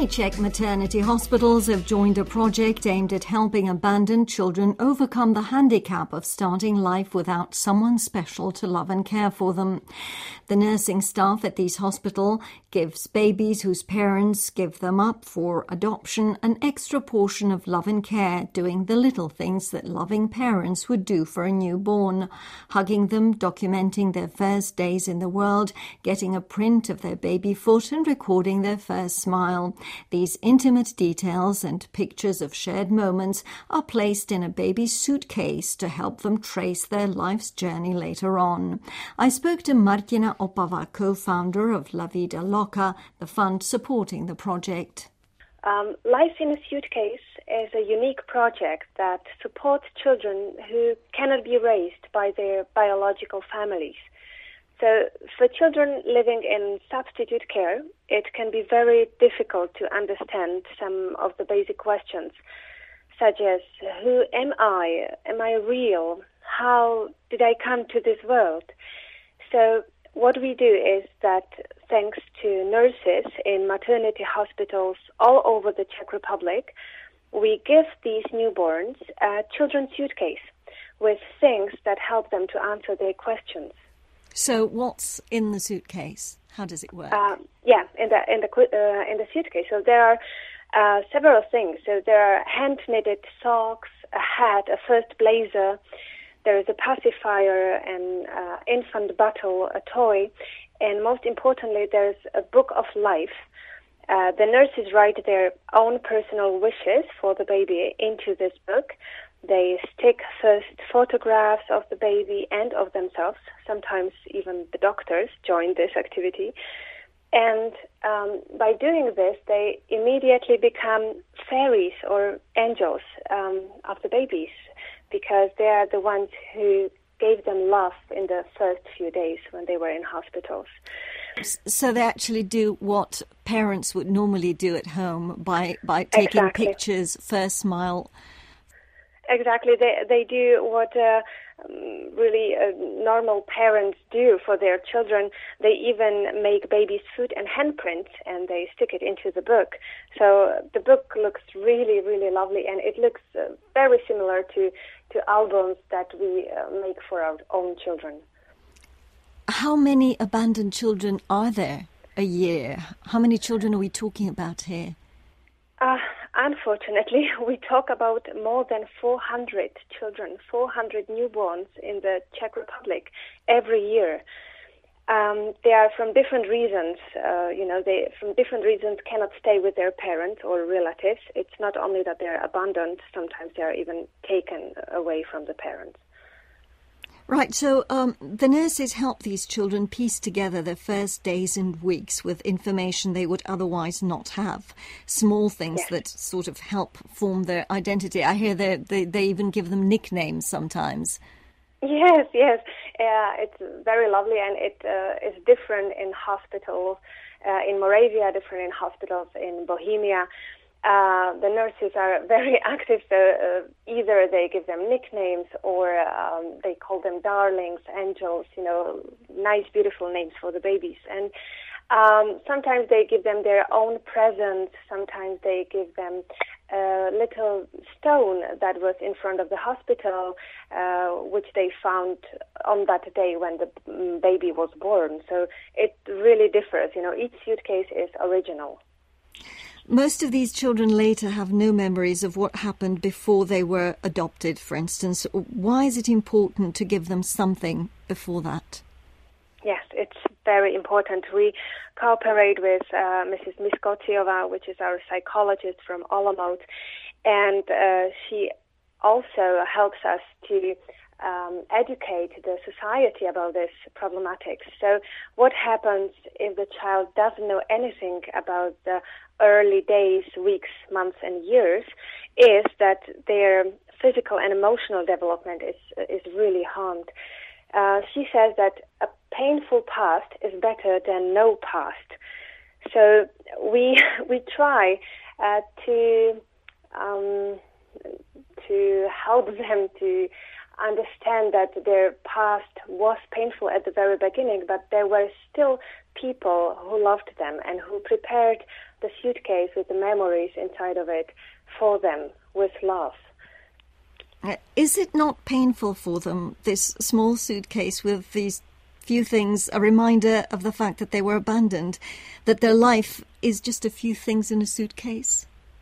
Many Czech maternity hospitals have joined a project aimed at helping abandoned children overcome the handicap of starting life without someone special to love and care for them. The nursing staff at these hospitals gives babies whose parents give them up for adoption an extra portion of love and care, doing the little things that loving parents would do for a newborn, hugging them, documenting their first days in the world, getting a print of their baby foot and recording their first smile. These intimate details and pictures of shared moments are placed in a baby's suitcase to help them trace their life's journey later on. I spoke to Martina Opava, co-founder of La Vida Loca, the fund supporting the project. Life in a Suitcase is a unique project that supports children who cannot be raised by their biological families. So for children living in substitute care, it can be very difficult to understand some of the basic questions, such as, who am I? Am I real? How did I come to this world? So what we do is that thanks to nurses in maternity hospitals all over the Czech Republic, we give these newborns a children's suitcase with things that help them to answer their questions. So what's in the suitcase? How does it work? In the suitcase. So there are several things. So there are hand-knitted socks, a hat, a first blazer. There is a pacifier, an infant bottle, a toy, and most importantly, there's a book of life. The nurses write their own personal wishes for the baby into this book. They stick first photographs of the baby and of themselves. Sometimes even the doctors join this activity. And by doing this, they immediately become fairies or angels of the babies, because they are the ones who gave them love in the first few days when they were in hospitals. So they actually do what parents would normally do at home by taking pictures, first smile. Exactly. They do what really normal parents do for their children. They even make baby's foot and handprints, and they stick it into the book. So the book looks really, really lovely, and it looks very similar to albums that we make for our own children. How many abandoned children are there a year? How many children are we talking about here? Unfortunately, we talk about more than 400 children, 400 newborns in the Czech Republic every year. They are from different reasons. They from different reasons cannot stay with their parents or relatives. It's not only that they're abandoned, sometimes they are even taken away from the parents. Right, so the nurses help these children piece together their first days and weeks with information they would otherwise not have. Small things that sort of help form their identity. I hear they even give them nicknames sometimes. Yes. It's very lovely, and it is different in hospitals in Moravia, different in hospitals in Bohemia. The nurses are very active, so either they give them nicknames or they call them darlings, angels, nice, beautiful names for the babies. And sometimes they give them their own presents. Sometimes they give them a little stone that was in front of the hospital, which they found on that day when the baby was born. So it really differs. Each suitcase is original. Most of these children later have no memories of what happened before they were adopted, for instance. Why is it important to give them something before that? Yes, it's very important. We cooperate with Mrs. Miskotiova, which is our psychologist from Olomouc, and she also helps us to educate the society about this problematic. So what happens if the child doesn't know anything about the early days, weeks, months, and years is that their physical and emotional development is really harmed. She says that a painful past is better than no past. So we try to help them to understand that their past was painful at the very beginning, but there were still people who loved them and who prepared the suitcase with the memories inside of it for them with love. Is it not painful for them, this small suitcase with these few things, a reminder of the fact that they were abandoned, that their life is just a few things in a suitcase?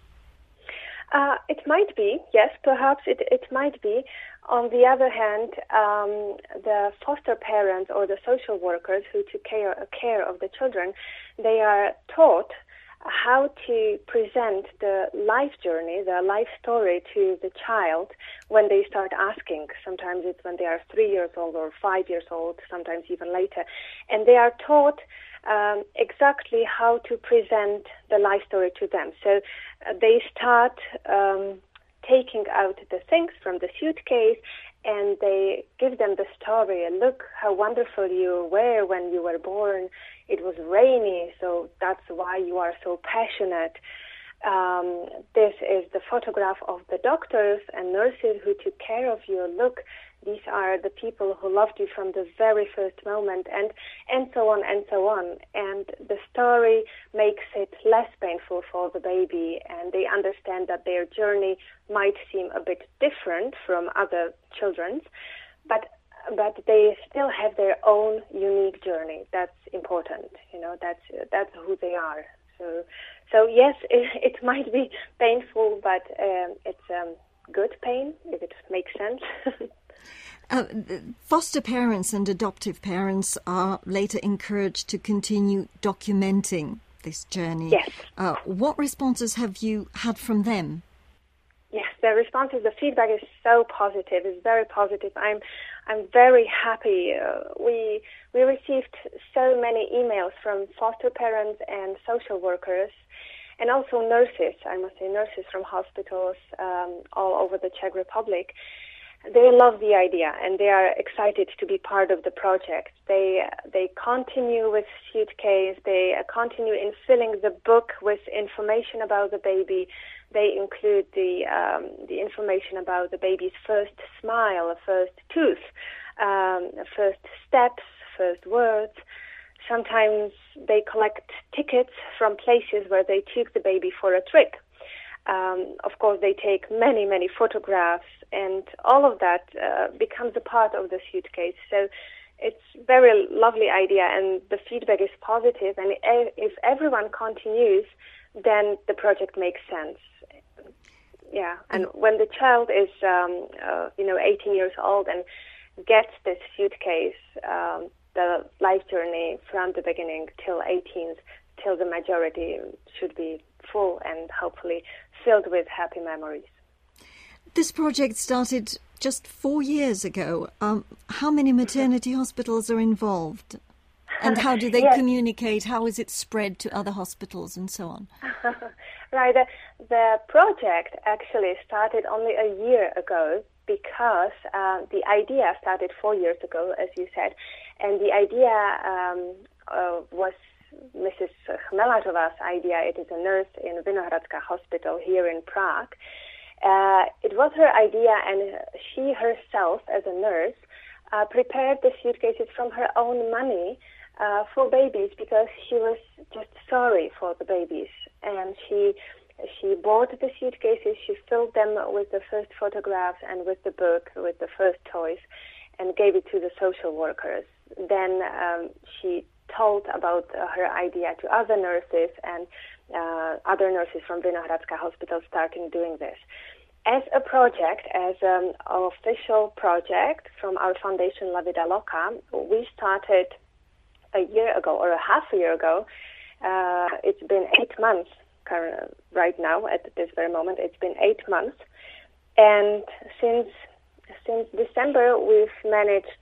It might be, yes, perhaps it might be. On the other hand, the foster parents or the social workers who took care of the children, they are taught how to present the life journey, the life story to the child when they start asking. Sometimes it's when they are 3 years old or 5 years old, sometimes even later. And they are taught exactly how to present the life story to them. So they start taking out the things from the suitcase and they give them the story. Look how wonderful you were when you were born. It was rainy, so that's why you are so passionate. This is the photograph of the doctors and nurses who took care of you. Look, these are the people who loved you from the very first moment, and so on and so on. And the story makes it less painful for the baby, and they understand that their journey might seem a bit different from other children's, but they still have their own unique journey. That's important, that's who they are. So yes, it might be painful, but it's good pain, if it makes sense. Foster parents and adoptive parents are later encouraged to continue documenting this journey. Yes. What responses have you had from them? Yes, the responses, the feedback is so positive. It's very positive. I'm very happy. We received so many emails from foster parents and social workers, and also nurses. I must say, nurses from hospitals all over the Czech Republic. They love the idea and they are excited to be part of the project. They continue with suitcase. They continue in filling the book with information about the baby. They include the information about the baby's first smile, first tooth, first steps, first words. Sometimes they collect tickets from places where they took the baby for a trip. Of course, they take many, many photographs, and all of that becomes a part of the suitcase. So it's a very lovely idea, and the feedback is positive. And if everyone continues, then the project makes sense. Yeah, and when the child is, 18 years old and gets this suitcase, the life journey from the beginning till 18th, till the majority should be full and hopefully filled with happy memories. This project started just 4 years ago. How many maternity hospitals are involved? And how do they communicate? How is it spread to other hospitals and so on? Right. The project actually started only a year ago because the idea started 4 years ago, as you said. And the idea was Mrs. Chmelatov's idea. It is a nurse in Vinohradská Hospital here in Prague. It was her idea, and she herself, as a nurse, prepared the suitcases from her own money for babies because she was just sorry for the babies. And she bought the suitcases, she filled them with the first photographs and with the book, with the first toys, and gave it to the social workers. Then she told about her idea to other nurses, and other nurses from Vinohradská Hospital starting doing this. As a project, as an official project from our foundation La Vida Loca, we started a year ago, or a half a year ago. It's been 8 months right now, at this very moment. It's been 8 months. And since December, we've managed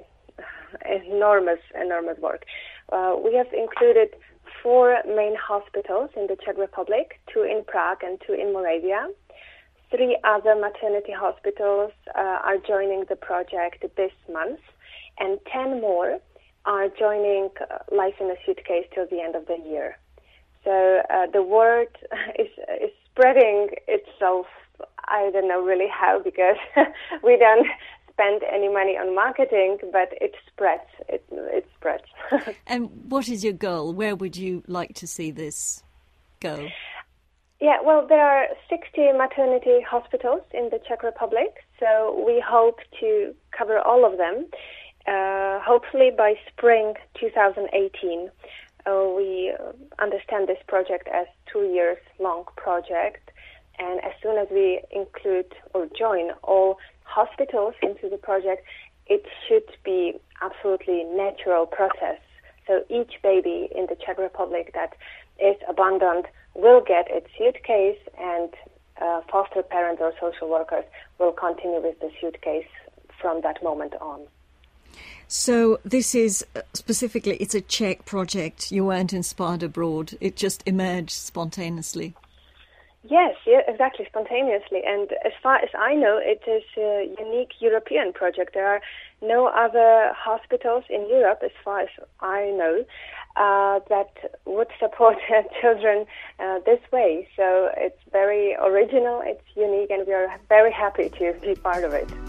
enormous work. We have included 4 main hospitals in the Czech Republic, 2 in Prague and 2 in Moravia. 3 other maternity hospitals are joining the project this month, and 10 more are joining Life in a Suitcase till the end of the year. So the word is spreading itself. I don't know really how, because we don't spend any money on marketing, but it spreads. It spreads. And what is your goal? Where would you like to see this go? Yeah, well, there are 60 maternity hospitals in the Czech Republic, so we hope to cover all of them, hopefully by spring 2018. We understand this project as 2 years long project, and as soon as we include or join all hospitals into the project, it should be absolutely natural process. So each baby in the Czech Republic that is abandoned will get its suitcase, and foster parents or social workers will continue with the suitcase from that moment on. So this is specifically, it's a Czech project. You weren't inspired abroad. It just emerged spontaneously. Yes, yeah, exactly, spontaneously. And as far as I know, it is a unique European project. There are no other hospitals in Europe, as far as I know, that would support children this way. So it's very original, it's unique, and we are very happy to be part of it.